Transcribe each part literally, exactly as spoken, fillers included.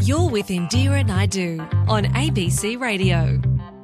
You're with Indira Naidu on A B C Radio.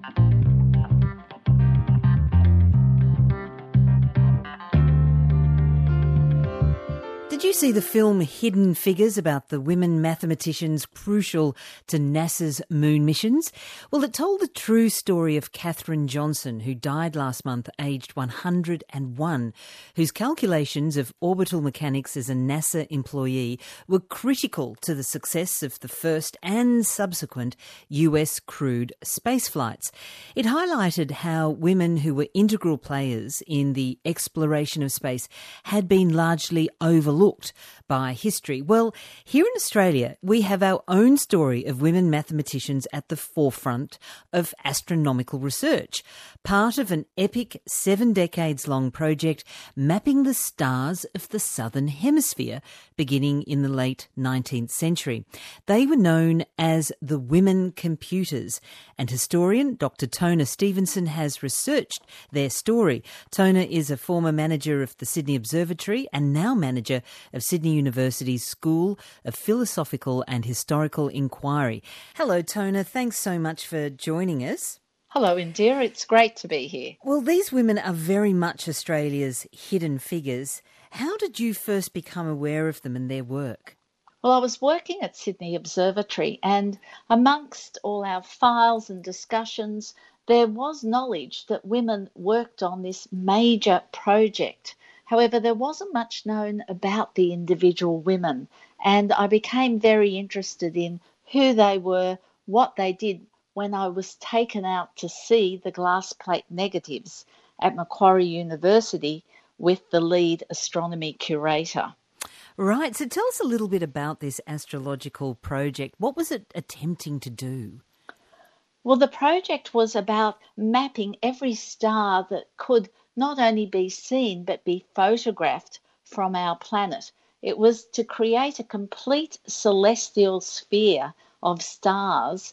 Did you see the film Hidden Figures about the women mathematicians crucial to NASA's moon missions? Well, it told the true story of Katherine Johnson, who died last month aged one hundred and one, whose calculations of orbital mechanics as a NASA employee were critical to the success of the first and subsequent U S crewed spaceflights. It highlighted how women who were integral players in the exploration of space had been largely overlooked by history. Well, here in Australia, we have our own story of women mathematicians at the forefront of astronomical research, part of an epic seven decades long project mapping the stars of the Southern Hemisphere, beginning in the late nineteenth century. They were known as the Women Computers, and historian Doctor Tona Stevenson has researched their story. Tona is a former manager of the Sydney Observatory and now manager of Sydney University's School of Philosophical and Historical Inquiry. Hello, Tona. Thanks so much for joining us. Hello, Indira. It's great to be here. Well, these women are very much Australia's hidden figures. How did you first become aware of them and their work? Well, I was working at Sydney Observatory, and amongst all our files and discussions, there was knowledge that women worked on this major project. However, there wasn't much known about the individual women, and I became very interested in who they were, what they did, when I was taken out to see the glass plate negatives at Macquarie University with the lead astronomy curator. Right, so tell us a little bit about this astrological project. What was it attempting to do? Well, the project was about mapping every star that could not only be seen but be photographed from our planet. It was to create a complete celestial sphere of stars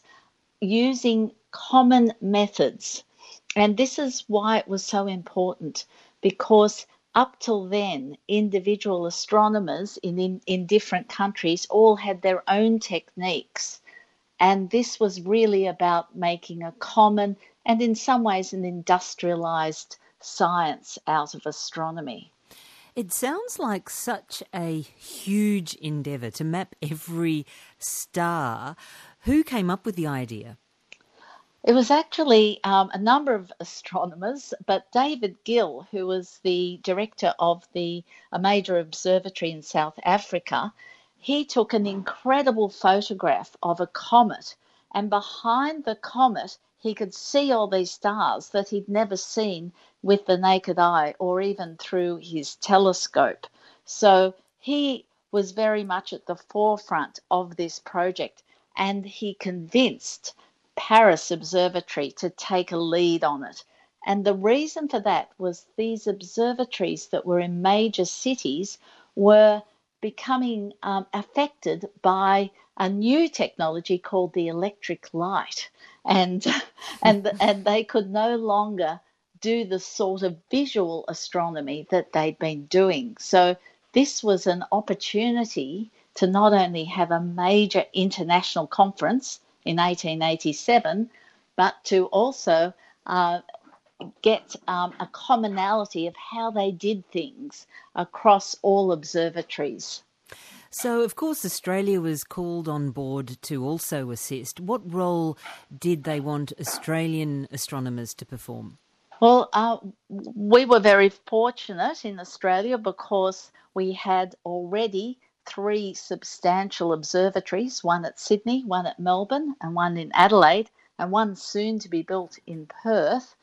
using common methods. And this is why it was so important, because up till then, individual astronomers in, in, in different countries all had their own techniques. And this was really about making a common and in some ways an industrialised science out of astronomy. It sounds like such a huge endeavour to map every star. Who came up with the idea? It was actually um, a number of astronomers, but David Gill, who was the director of the a major observatory in South Africa, he took an incredible photograph of a comet, and behind the comet he could see all these stars that he'd never seen with the naked eye or even through his telescope. So he was very much at the forefront of this project, and he convinced Paris Observatory to take a lead on it. And the reason for that was these observatories that were in major cities were becoming um, affected by a new technology called the electric light. And, and, and they could no longer do the sort of visual astronomy that they'd been doing. So this was an opportunity to not only have a major international conference in eighteen eighty-seven, but to also uh, get um, a commonality of how they did things across all observatories. So, of course, Australia was called on board to also assist. What role did they want Australian astronomers to perform? Well, uh, we were very fortunate in Australia because we had already three substantial observatories, one at Sydney, one at Melbourne, and one in Adelaide, and one soon to be built in Perth.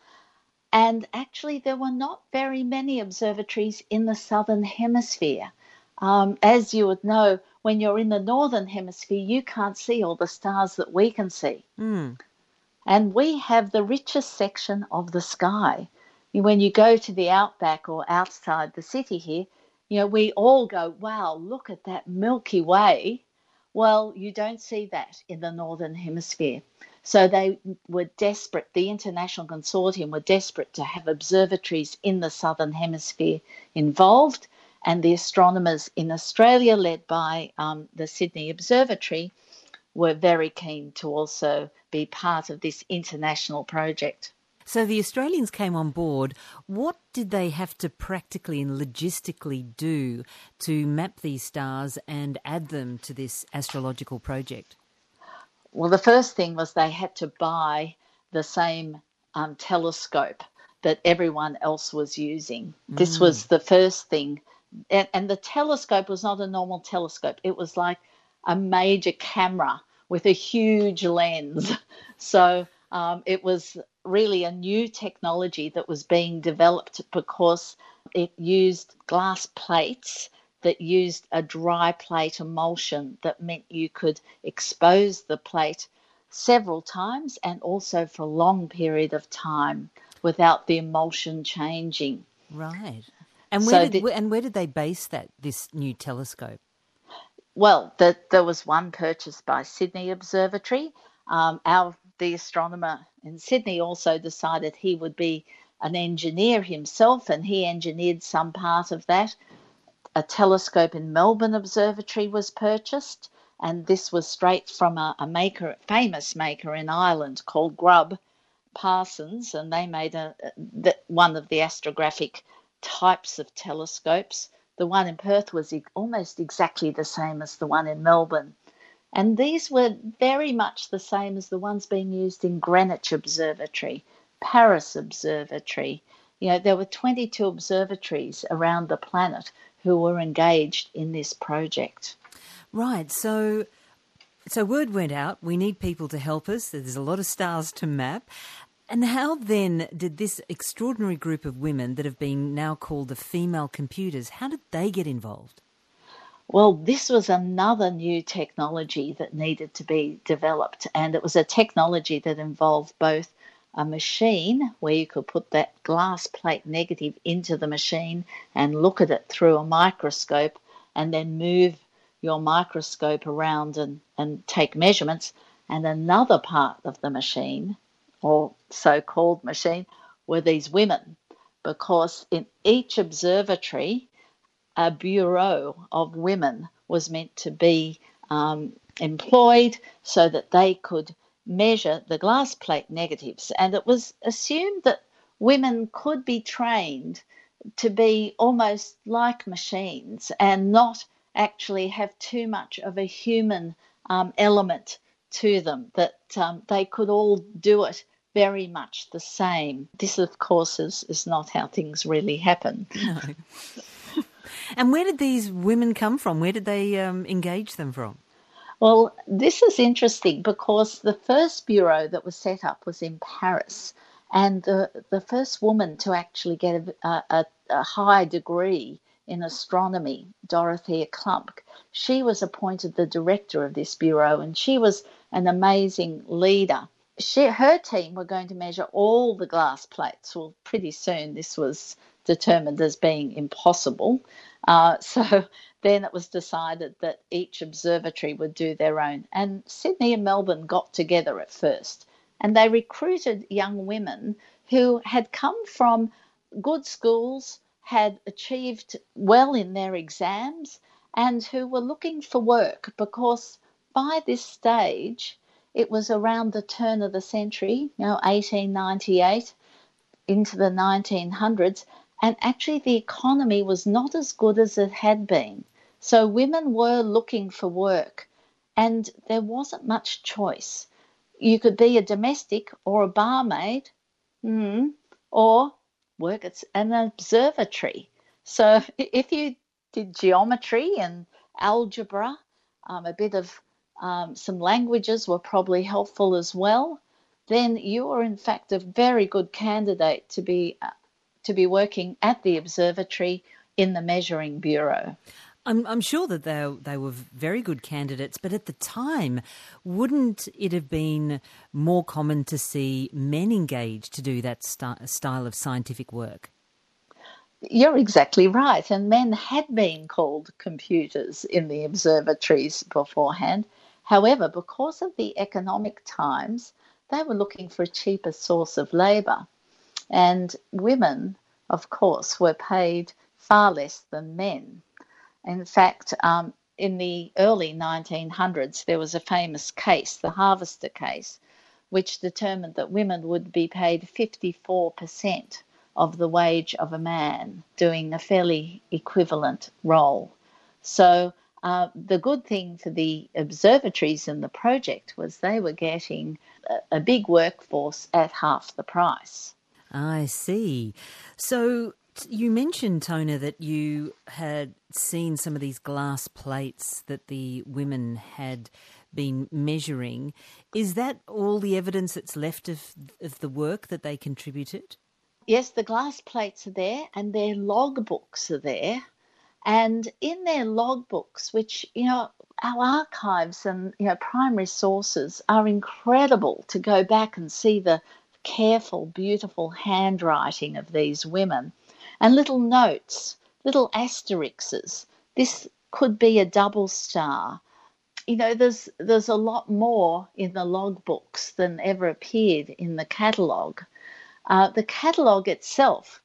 And actually, there were not very many observatories in the Southern Hemisphere. Um, as you would know, when you're in the Northern Hemisphere, you can't see all the stars that we can see. Mm. And we have the richest section of the sky. When you go to the outback or outside the city here, you know, we all go, wow, look at that Milky Way. Well, you don't see that in the Northern Hemisphere. So they were desperate, the International Consortium were desperate to have observatories in the Southern Hemisphere involved, and the astronomers in Australia, led by um, the Sydney Observatory, were very keen to also be part of this international project. So the Australians came on board. What did they have to practically and logistically do to map these stars and add them to this astrological project? Well, the first thing was they had to buy the same um, telescope that everyone else was using. Mm. This was the first thing. And, and the telescope was not a normal telescope. It was like a major camera with a huge lens. So um, it was really a new technology that was being developed because it used glass plates that used a dry plate emulsion that meant you could expose the plate several times and also for a long period of time without the emulsion changing. Right. And where, so did, the, and where did they base that, this new telescope? Well, the, there was one purchased by Sydney Observatory. Um, our the astronomer in Sydney also decided he would be an engineer himself, and he engineered some part of that. A telescope in Melbourne Observatory was purchased, and this was straight from a, a maker, famous maker in Ireland called Grubb Parsons, and they made a, a, one of the astrographic types of telescopes. The one in Perth was almost exactly the same as the one in Melbourne. And these were very much the same as the ones being used in Greenwich Observatory, Paris Observatory. You know, there were twenty-two observatories around the planet who were engaged in this project. Right. So, so word went out, we need people to help us. There's a lot of stars to map. And how then did this extraordinary group of women that have been now called the female computers, how did they get involved? Well, this was another new technology that needed to be developed, and it was a technology that involved both a machine where you could put that glass plate negative into the machine and look at it through a microscope and then move your microscope around and, and take measurements, and another part of the machine, or so-called machine, were these women, because in each observatory a bureau of women was meant to be um, employed so that they could measure the glass plate negatives. And it was assumed that women could be trained to be almost like machines and not actually have too much of a human um, element to them, that um, they could all do it very much the same. This, of course, is, is not how things really happen. No. And where did these women come from? Where did they um, engage them from? Well, this is interesting because the first bureau that was set up was in Paris, and the, the first woman to actually get a, a, a high degree in astronomy, Dorothea Klump, she was appointed the director of this bureau, and she was an amazing leader. She, her team were going to measure all the glass plates. Well, pretty soon this was determined as being impossible. Uh, so then it was decided that each observatory would do their own. And Sydney and Melbourne got together at first, and they recruited young women who had come from good schools, had achieved well in their exams, and who were looking for work, because by this stage it was around the turn of the century, you know, eighteen ninety-eight into the nineteen hundreds, and actually the economy was not as good as it had been. So women were looking for work, and there wasn't much choice. You could be a domestic or a barmaid, mm, or work at an observatory. So if you did geometry and algebra, um, a bit of um, some languages were probably helpful as well, then you are in fact a very good candidate to be uh, to be working at the observatory in the Measuring Bureau. I'm, I'm sure that they they were very good candidates, but at the time, wouldn't it have been more common to see men engaged to do that st- style of scientific work? You're exactly right, and men had been called computers in the observatories beforehand. However, because of the economic times, they were looking for a cheaper source of labour, and women, of course, were paid far less than men. In fact, um, in the early nineteen hundreds, there was a famous case, the Harvester case, which determined that women would be paid fifty-four percent of the wage of a man doing a fairly equivalent role. So uh, the good thing for the observatories and the project was they were getting a, a big workforce at half the price. I see. So you mentioned, Tona, that you had seen some of these glass plates that the women had been measuring. Is that all the evidence that's left of, of the work that they contributed? Yes, the glass plates are there and their logbooks are there. And in their logbooks, which, you know, our archives and, you know, primary sources are incredible to go back and see the careful, beautiful handwriting of these women and little notes, little asterisks. This could be a double star. You know, there's there's a lot more in the logbooks than ever appeared in the catalogue. Uh, the catalogue itself,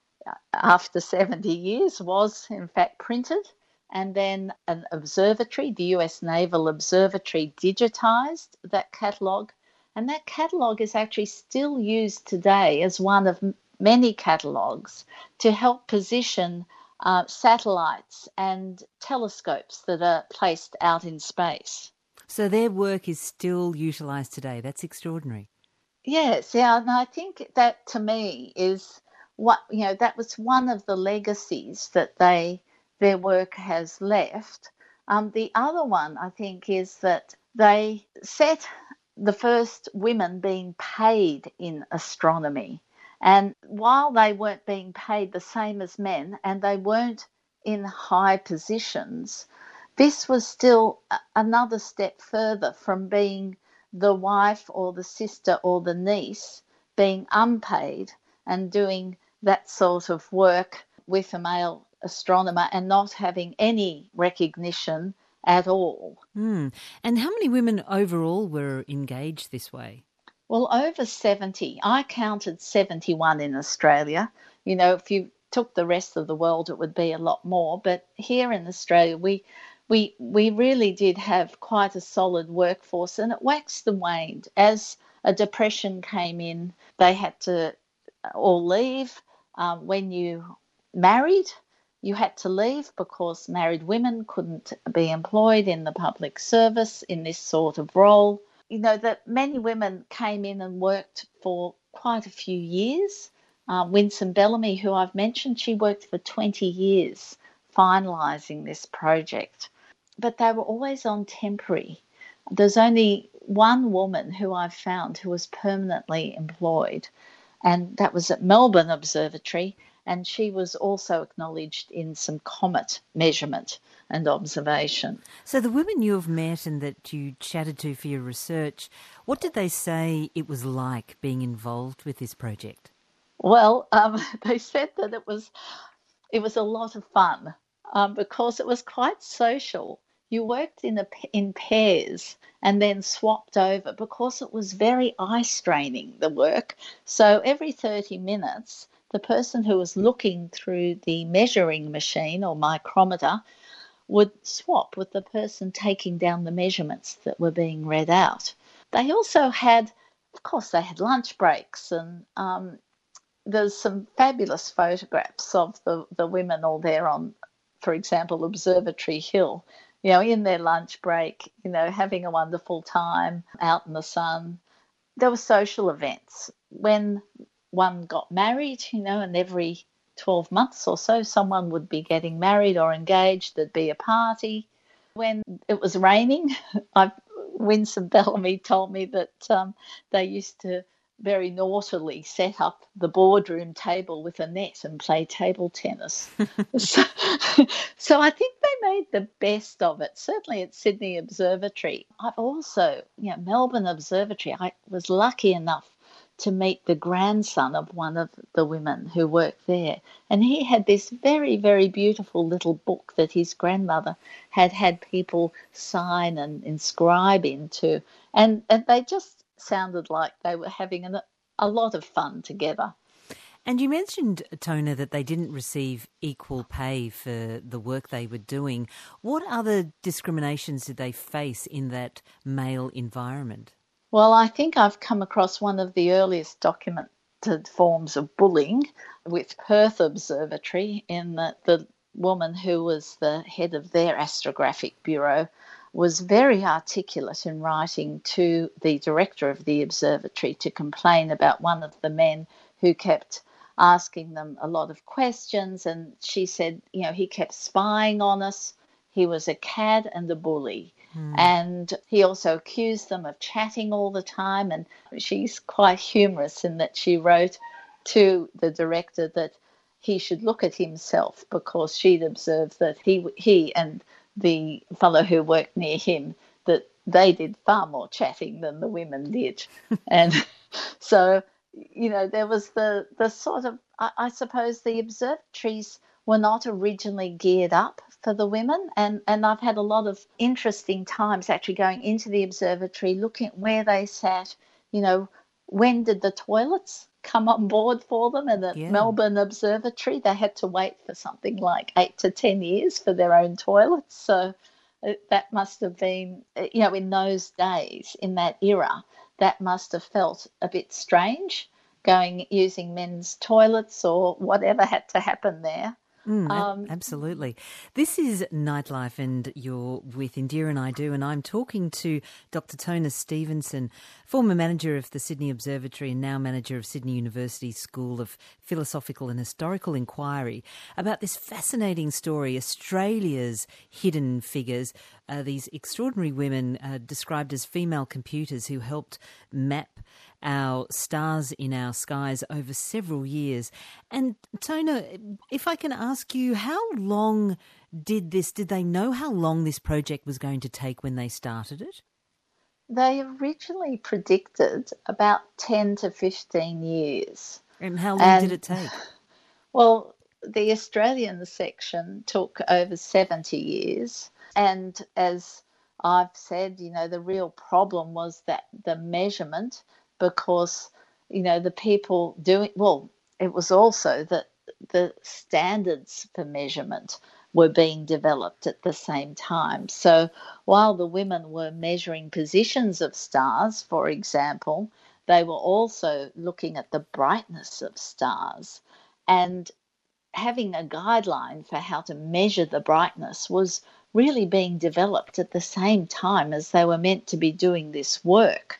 after seventy years, was in fact printed, and then an observatory, the U S Naval Observatory, digitised that catalogue, and that catalogue is actually still used today as one of many catalogues to help position uh, satellites and telescopes that are placed out in space. So their work is still utilised today. That's extraordinary. Yes, yeah, and I think that to me is what, you know, that was one of the legacies that they their work has left. Um, the other one, I think, is that they set the first women being paid in astronomy. And while they weren't being paid the same as men and they weren't in high positions, this was still another step further from being the wife or the sister or the niece being unpaid and doing that sort of work with a male astronomer and not having any recognition at all. Mm. And how many women overall were engaged this way? Well, over seventy. I counted seventy-one in Australia. You know, if you took the rest of the world, it would be a lot more. But here in Australia, we we we really did have quite a solid workforce, and it waxed and waned. As a depression came in, they had to all leave. Um, when you married, you had to leave because married women couldn't be employed in the public service in this sort of role. You know, that many women came in and worked for quite a few years. Um, Winsome Bellamy, who I've mentioned, she worked for twenty years finalising this project. But they were always on temporary. There's only one woman who I've found who was permanently employed, and that was at Melbourne Observatory, and she was also acknowledged in some comet measurement and observation. So the women you have met and that you chatted to for your research, what did they say it was like being involved with this project? Well, um, they said that it was it was a lot of fun um, because it was quite social. You worked in a, in pairs and then swapped over because it was very eye straining, the work. So every thirty minutes, the person who was looking through the measuring machine or micrometer would swap with the person taking down the measurements that were being read out. They also had, of course, they had lunch breaks, and um, there's some fabulous photographs of the, the women all there on, for example, Observatory Hill, you know, in their lunch break, you know, having a wonderful time out in the sun. There were social events. When one got married, you know, and every twelve months or so, someone would be getting married or engaged. There'd be a party. When it was raining, I've, Winsome Bellamy told me that um, they used to very naughtily set up the boardroom table with a net and play table tennis. so, so I think they made the best of it, certainly at Sydney Observatory. I've also, you know, Melbourne Observatory, I was lucky enough to meet the grandson of one of the women who worked there. And he had this very, very beautiful little book that his grandmother had had people sign and inscribe into. And, and they just sounded like they were having an, a lot of fun together. And you mentioned, Tona, that they didn't receive equal pay for the work they were doing. What other discriminations did they face in that male environment? Well, I think I've come across one of the earliest documented forms of bullying with Perth Observatory, in that the woman who was the head of their astrographic bureau was very articulate in writing to the director of the observatory to complain about one of the men who kept asking them a lot of questions. And she said, you know, he kept spying on us. He was a cad and a bully. Mm. And he also accused them of chatting all the time. And she's quite humorous in that she wrote to the director that he should look at himself, because she'd observed that he he and the fellow who worked near him, that they did far more chatting than the women did. And so, you know, there was the, the sort of, I, I suppose the observatories were not originally geared up for the women. And, and I've had a lot of interesting times actually going into the observatory, looking at where they sat, you know, when did the toilets come on board for them? And at yeah. Melbourne Observatory, they had to wait for something like eight to ten years for their own toilets. So that must have been, you know, in those days, in that era, that must have felt a bit strange, going using men's toilets or whatever had to happen there. Mm, um, absolutely. This is Nightlife, and you're with Indira and I Do, and I'm talking to Doctor Tona Stevenson, former manager of the Sydney Observatory and now manager of Sydney University School of Philosophical and Historical Inquiry, about this fascinating story, Australia's hidden figures, uh, these extraordinary women uh, described as female computers who helped map our stars in our skies over several years. And Tona, if I can ask you, how long did this, did they know how long this project was going to take when they started it? They originally predicted about ten to fifteen years. And how long and, did it take? Well, the Australian section took over seventy years. And as I've said, you know, the real problem was that the measurement, because, you know, the people doing, well, it was also that the standards for measurement were being developed at the same time. So while the women were measuring positions of stars, for example, they were also looking at the brightness of stars, and having a guideline for how to measure the brightness was really being developed at the same time as they were meant to be doing this work.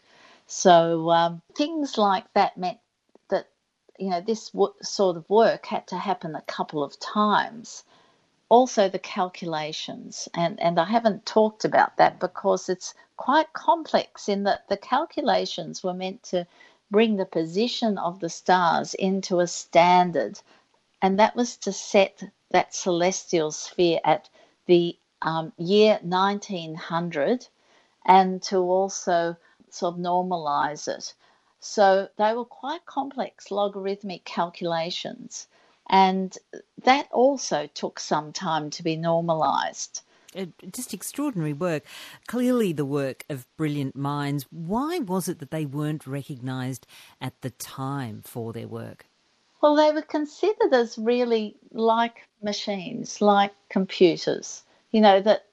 So um, things like that meant that, you know, this w- sort of work had to happen a couple of times. Also the calculations, and, and I haven't talked about that because it's quite complex in that the calculations were meant to bring the position of the stars into a standard, and that was to set that celestial sphere at the um, year nineteen hundred, and to also sort of normalise it. So they were quite complex logarithmic calculations, and that also took some time to be normalised. Uh, just extraordinary work. Clearly the work of brilliant minds. Why was it that they weren't recognised at the time for their work? Well, they were considered as really like machines, like computers, you know, that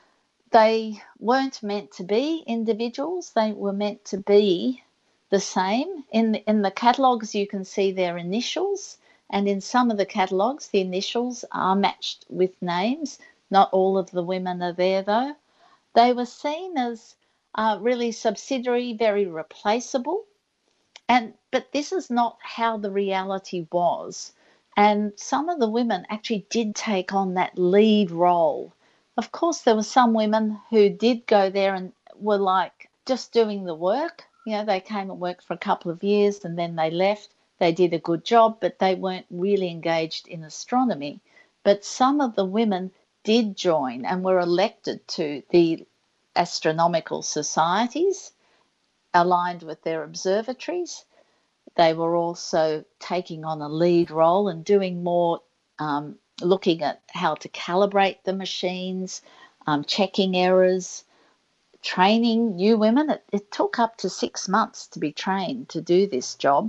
they weren't meant to be individuals. They were meant to be the same. In the, in the catalogues, you can see their initials, and in some of the catalogues, the initials are matched with names. Not all of the women are there, though. They were seen as uh, really subsidiary, very replaceable. And but this is not how the reality was. And some of the women actually did take on that lead role. Of course, there were some women who did go there and were like just doing the work. You know, they came and worked for a couple of years and then they left. They did a good job, but they weren't really engaged in astronomy. But some of the women did join and were elected to the astronomical societies aligned with their observatories. They were also taking on a lead role and doing more um, looking at how to calibrate the machines, um, checking errors, training new women. It, it took up to six months to be trained to do this job,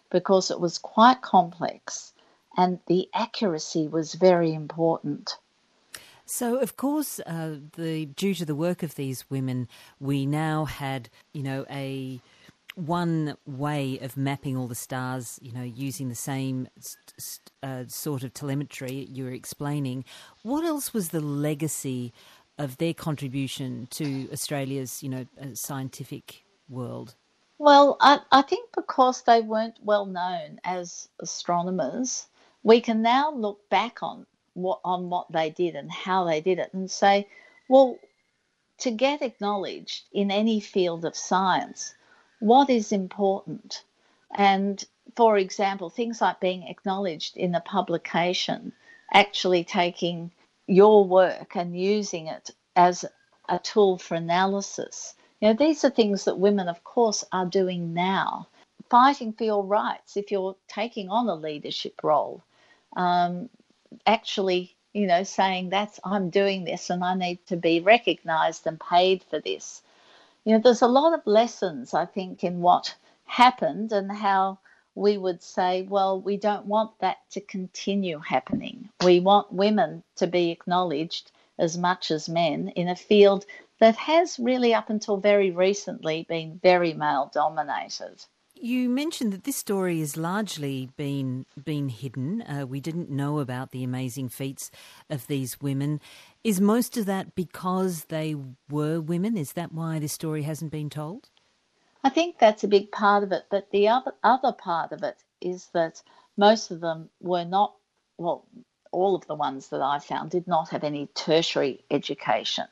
because it was quite complex and the accuracy was very important. So, of course, uh, the due to the work of these women, we now had, you know, a one way of mapping all the stars, you know, using the same st- uh, sort of telemetry you were explaining. What else was the legacy of their contribution to Australia's, you know, uh, scientific world? Well, I, I think because they weren't well known as astronomers, we can now look back on what on what they did and how they did it and say, well, to get acknowledged in any field of science, what is important? And for example, things like being acknowledged in a publication, actually taking your work and using it as a tool for analysis. You know, these are things that women, of course, are doing now. Fighting for your rights if you're taking on a leadership role. Um, actually, you know, saying that's I'm doing this and I need to be recognised and paid for this. You know, there's a lot of lessons, I think, in what happened and how we would say, well, we don't want that to continue happening. We want women to be acknowledged as much as men in a field that has really up until very recently been very male dominated. You mentioned that this story has largely been been hidden. Uh, we didn't know about the amazing feats of these women. Is most of that because they were women? Is that why this story hasn't been told? I think that's a big part of it, but the other other part of it is that most of them were not, well, all of the ones that I found did not have any tertiary education.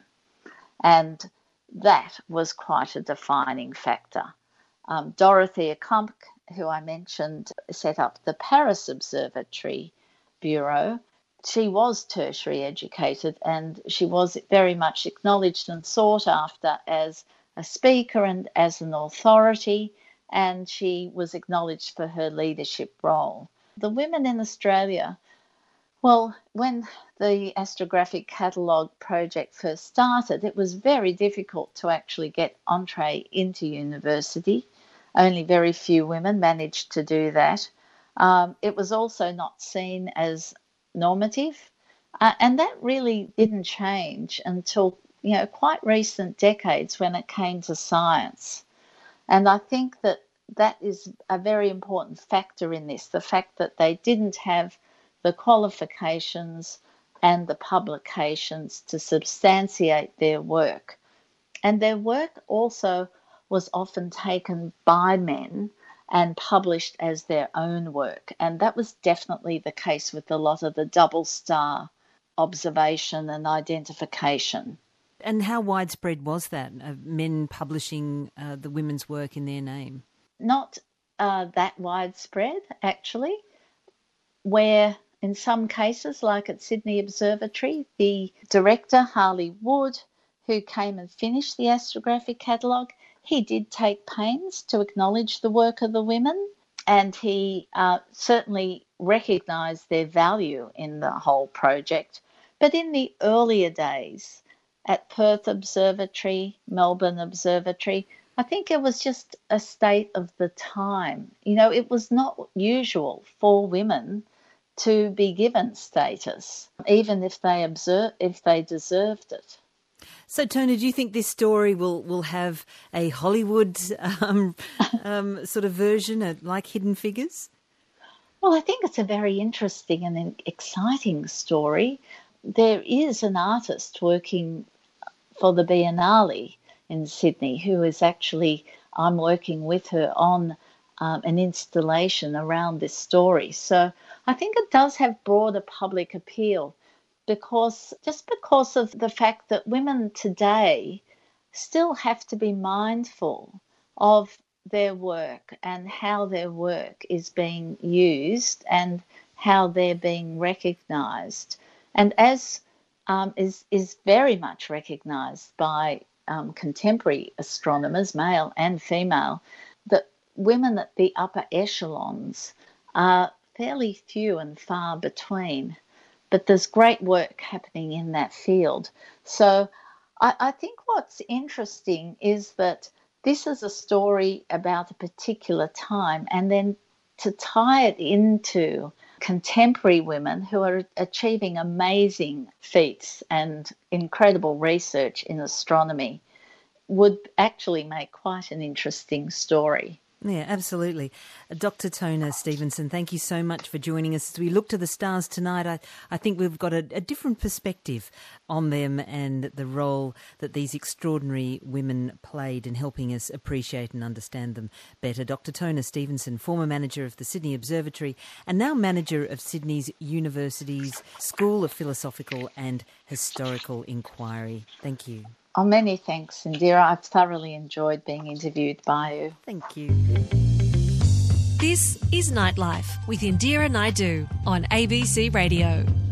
And that was quite a defining factor. Um, Dorothea Kump, who I mentioned, set up the Paris Observatory Bureau. She was tertiary educated and she was very much acknowledged and sought after as a speaker and as an authority, and she was acknowledged for her leadership role. The women in Australia, well, when the Astrographic Catalogue project first started, it was very difficult to actually get entree into university. Only very few women managed to do that. Um, it was also not seen as normative, uh, and that really didn't change until, you know, quite recent decades when it came to science. And I think that that is a very important factor in this, the fact that they didn't have the qualifications and the publications to substantiate their work. And their work also was often taken by men and published as their own work. And that was definitely the case with a lot of the double star observation and identification. And how widespread was that, uh, men publishing uh, the women's work in their name? Not uh, that widespread, actually, where in some cases, like at Sydney Observatory, the director, Harley Wood, who came and finished the Astrographic Catalogue, he did take pains to acknowledge the work of the women, and he uh, certainly recognised their value in the whole project. But in the earlier days, at Perth Observatory, Melbourne Observatory, I think it was just a state of the time. You know, it was not usual for women to be given status, even if they observe, if they deserved it. So, Tony, do you think this story will, will have a Hollywood um, um, sort of version, of, like Hidden Figures? Well, I think it's a very interesting and exciting story. There is an artist working for the Biennale in Sydney who is actually, I'm working with her on um, an installation around this story. So I think it does have broader public appeal because just because of the fact that women today still have to be mindful of their work and how their work is being used and how they're being recognised. And as um, is, is very much recognised by um, contemporary astronomers, male and female, that women at the upper echelons are fairly few and far between. But there's great work happening in that field. So I, I think what's interesting is that this is a story about a particular time, and then to tie it into contemporary women who are achieving amazing feats and incredible research in astronomy would actually make quite an interesting story. Yeah, absolutely. Doctor Tona Stevenson, thank you so much for joining us. As we look to the stars tonight, I, I think we've got a, a different perspective on them and the role that these extraordinary women played in helping us appreciate and understand them better. Doctor Tona Stevenson, former manager of the Sydney Observatory and now manager of Sydney's University's School of Philosophical and Historical Inquiry. Thank you. Oh, many thanks, Indira. I've thoroughly enjoyed being interviewed by you. Thank you. This is Nightlife with Indira Naidu on A B C Radio.